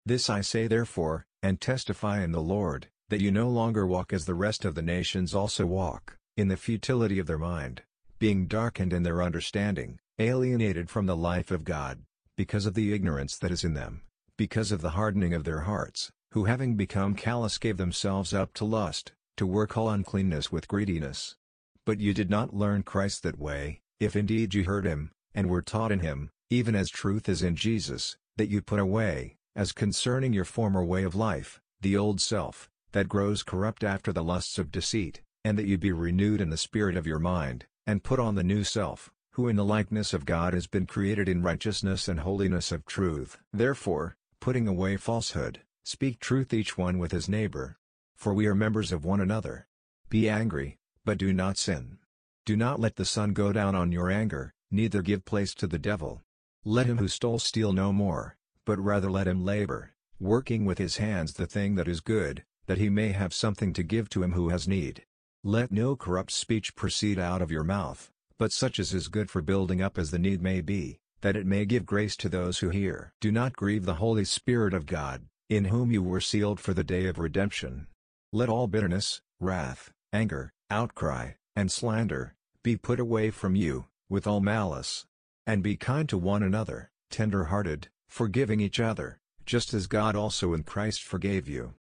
This I say therefore, and testify in the Lord, that you no longer walk as the rest of the nations also walk, in the futility of their mind, being darkened in their understanding, alienated from the life of God, because of the ignorance that is in them, because of the hardening of their hearts, who having become callous gave themselves up to lust, to work all uncleanness with greediness. But you did not learn Christ that way, if indeed you heard him, and were taught in him, even as truth is in Jesus, that you put away, as concerning your former way of life, the old self, that grows corrupt after the lusts of deceit, and that you be renewed in the spirit of your mind, and put on the new self, who in the likeness of God has been created in righteousness and holiness of truth. Therefore, putting away falsehood, speak truth each one with his neighbor. For we are members of one another. Be angry, but do not sin. Do not let the sun go down on your anger, neither give place to the devil. Let him who stole steal no more, but rather let him labor, working with his hands the thing that is good, that he may have something to give to him who has need. Let no corrupt speech proceed out of your mouth, but such as is good for building up as the need may be, that it may give grace to those who hear. Do not grieve the Holy Spirit of God, in whom you were sealed for the day of redemption. Let all bitterness, wrath, anger, outcry, and slander, be put away from you, with all malice. And be kind to one another, tender-hearted, forgiving each other, just as God also in Christ forgave you.